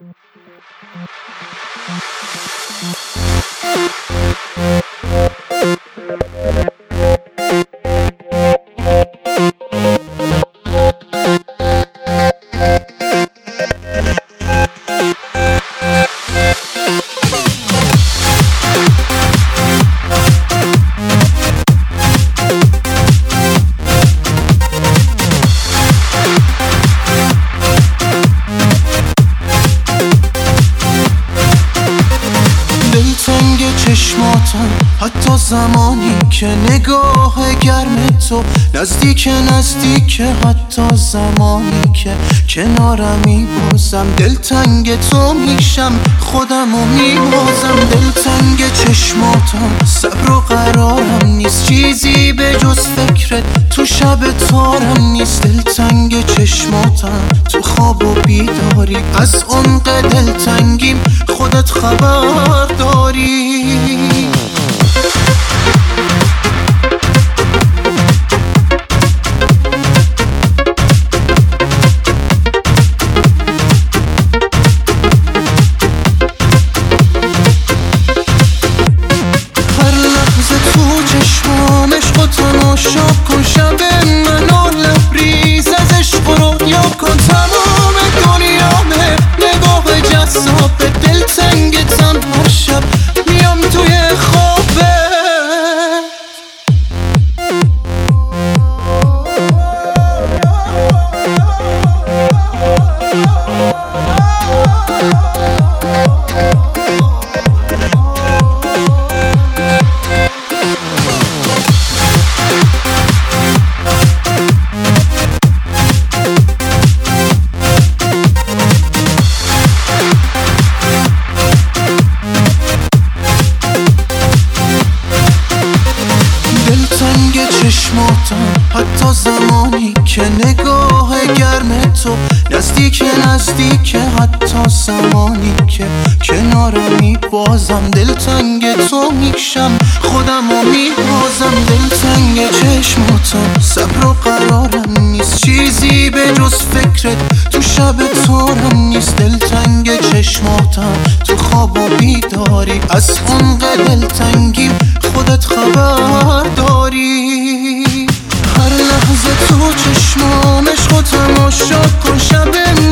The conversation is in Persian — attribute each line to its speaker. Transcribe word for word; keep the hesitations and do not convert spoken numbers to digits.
Speaker 1: چشماتم حتی زمانی که نگاه گرم تو نزدیک نزدیک، حتی زمانی که کنارمی بازم دلتنگ تو میشم، خودمو میبازم. دلتنگ چشماتم، صبر و قرارم نیست، چیزی به جز فکرت تو شب تارم نیست. دلتنگ چشماتم، تو خواب و بیداری، از عمق دلتنگیم خودت خبر داری. هر لحظه تو چشمام عشق و تماشا کن، شب منو لبریز از عشق و رویا کن. تمام دنیامه نگاه جذاب، دلتنگتم هر شب میام توی خوابه. چشماتم حتی زمانی که نگاه گرم تو نزدیک نزدیک، حتی زمانی که کنارمی بازم دلتنگ تو میشم، خودمو میبازم. دلتنگ چشماتم، صبر و قرارم نیست، چیزی به جز فکرت تو شب تارم نیست. دلتنگ چشماتم، تو خواب و بیداری، از عمق دلتنگیم خودت خبر داری. هر لحظه تو چشمام عشق و تماشا کن، شب